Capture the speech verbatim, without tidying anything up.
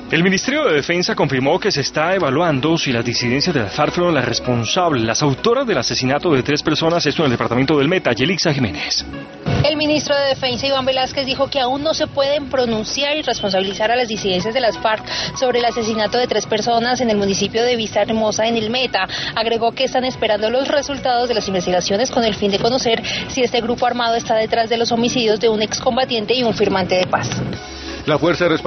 El Ministerio de Defensa confirmó que se está evaluando si las disidencias de las FARC fueron las responsables, las autoras del asesinato de tres personas, esto en el departamento del Meta. Yelixa Jiménez. El ministro de Defensa, Iván Velázquez, dijo que aún no se pueden pronunciar y responsabilizar a las disidencias de las FARC sobre el asesinato de tres personas en el municipio de Vista Hermosa, en el Meta. Agregó que están esperando los resultados de las investigaciones con el fin de conocer si este grupo armado está detrás de los homicidios de un excombatiente y un firmante de paz. La fuerza